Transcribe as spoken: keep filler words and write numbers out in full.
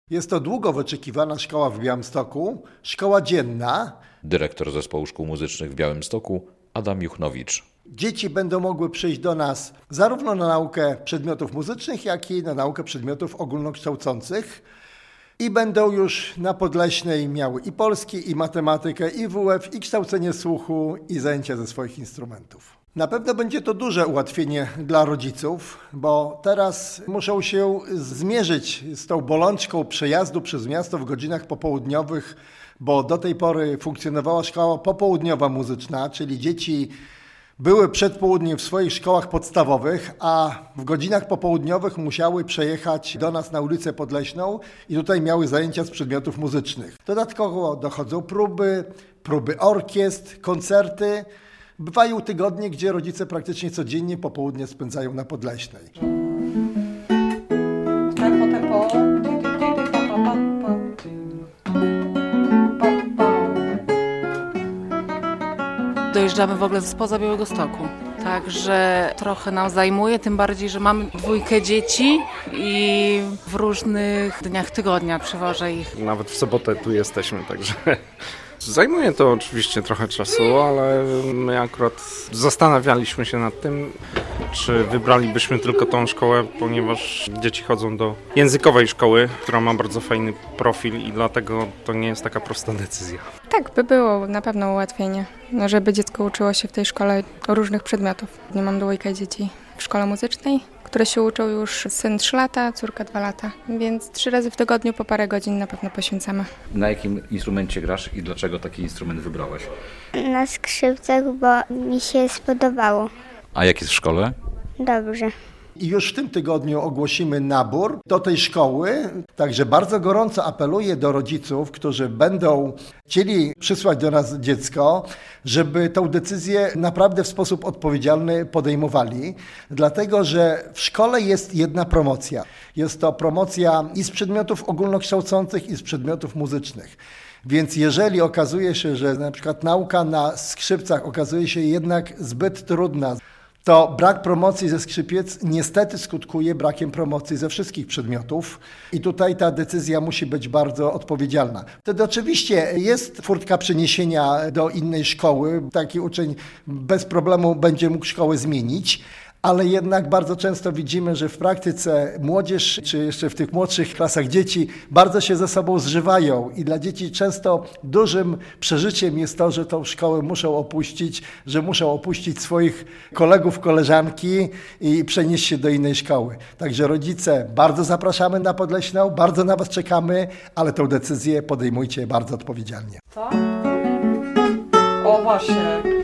Jest to długo wyczekiwana szkoła w Białymstoku, szkoła dzienna. Dyrektor Zespołu Szkół Muzycznych w Białymstoku Adam Juchnowicz. Dzieci będą mogły przyjść do nas zarówno na naukę przedmiotów muzycznych, jak i na naukę przedmiotów ogólnokształcących. I będą już na Podleśnej miały i polski, i matematykę, i W F, i kształcenie słuchu, i zajęcia ze swoich instrumentów. Na pewno będzie to duże ułatwienie dla rodziców, bo teraz muszą się zmierzyć z tą bolączką przejazdu przez miasto w godzinach popołudniowych, bo do tej pory funkcjonowała szkoła popołudniowa muzyczna, czyli dzieci były przed południem w swoich szkołach podstawowych, a w godzinach popołudniowych musiały przejechać do nas na ulicę Podleśną i tutaj miały zajęcia z przedmiotów muzycznych. Dodatkowo dochodzą próby, próby orkiestr, koncerty. Bywają tygodnie, gdzie rodzice praktycznie codziennie popołudnie spędzają na Podleśnej. Tempo, tempo. Dojeżdżamy w ogóle spoza Białegostoku, także trochę nam zajmuje, tym bardziej, że mamy dwójkę dzieci i w różnych dniach tygodnia przywożę ich. Nawet w sobotę tu jesteśmy, także zajmuje to oczywiście trochę czasu, ale my akurat zastanawialiśmy się nad tym, czy wybralibyśmy tylko tą szkołę, ponieważ dzieci chodzą do językowej szkoły, która ma bardzo fajny profil i dlatego to nie jest taka prosta decyzja. Tak, by było na pewno ułatwienie, żeby dziecko uczyło się w tej szkole różnych przedmiotów. Nie mam dwójkę dzieci w szkole muzycznej, które się uczą już syn trzy lata, córka dwa lata, więc trzy razy w tygodniu po parę godzin na pewno poświęcamy. Na jakim instrumencie grasz i dlaczego taki instrument wybrałeś? Na skrzypcach, bo mi się spodobało. A jak jest w szkole? Dobrze. I już w tym tygodniu ogłosimy nabór do tej szkoły, także bardzo gorąco apeluję do rodziców, którzy będą chcieli przysłać do nas dziecko, żeby tą decyzję naprawdę w sposób odpowiedzialny podejmowali, dlatego że w szkole jest jedna promocja. Jest to promocja i z przedmiotów ogólnokształcących, i z przedmiotów muzycznych. Więc jeżeli okazuje się, że na przykład nauka na skrzypcach okazuje się jednak zbyt trudna, to brak promocji ze skrzypiec niestety skutkuje brakiem promocji ze wszystkich przedmiotów i tutaj ta decyzja musi być bardzo odpowiedzialna. Wtedy oczywiście jest furtka przeniesienia do innej szkoły, taki uczeń bez problemu będzie mógł szkołę zmienić, ale jednak bardzo często widzimy, że w praktyce młodzież, czy jeszcze w tych młodszych klasach dzieci bardzo się ze sobą zżywają i dla dzieci często dużym przeżyciem jest to, że tą szkołę muszą opuścić, że muszą opuścić swoich kolegów, koleżanki i przenieść się do innej szkoły. Także rodzice, bardzo zapraszamy na Podleśną, bardzo na Was czekamy, ale tę decyzję podejmujcie bardzo odpowiedzialnie. Co? O właśnie.